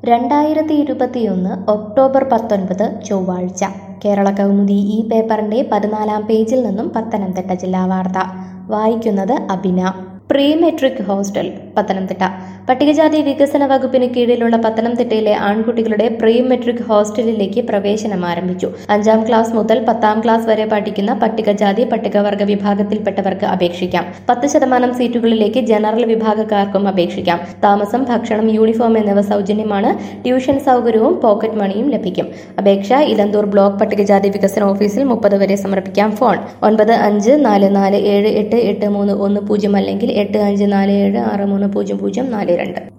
2021 October 19 ചൊവ്വാഴ്ച കേരള കൗമുദി ഈ പേപ്പറിന്റെ 14-ാം പേജിൽ നിന്നും പത്തനംതിട്ട ജില്ലാ വാർത്ത വായിക്കുന്നത് Abina. Pre matric hostel Pathanamthitta. പട്ടികജാതി വികസന വകുപ്പിന് കീഴിലുള്ള പത്തനംതിട്ടയിലെ ആൺകുട്ടികളുടെ പ്രീ മെട്രിക് ഹോസ്റ്റലിലേക്ക് പ്രവേശനം ആരംഭിച്ചു. 5-ാം ക്ലാസ് മുതൽ 10-ാം ക്ലാസ് വരെ പഠിക്കുന്ന പട്ടികജാതി പട്ടികവർഗ വിഭാഗത്തിൽപ്പെട്ടവർക്ക് അപേക്ഷിക്കാം. 10% സീറ്റുകളിലേക്ക് ജനറൽ വിഭാഗക്കാർക്കും അപേക്ഷിക്കാം. താമസം, ഭക്ഷണം, യൂണിഫോം എന്നിവ സൗജന്യമാണ്. ട്യൂഷൻ സൗകര്യവും പോക്കറ്റ് മണിയും ലഭിക്കും. അപേക്ഷ ഇലന്തൂർ ബ്ലോക്ക് പട്ടികജാതി വികസന ഓഫീസിൽ 30 വരെ സമർപ്പിക്കാം. ഫോൺ 9544788310 അല്ലെങ്കിൽ 8547630042.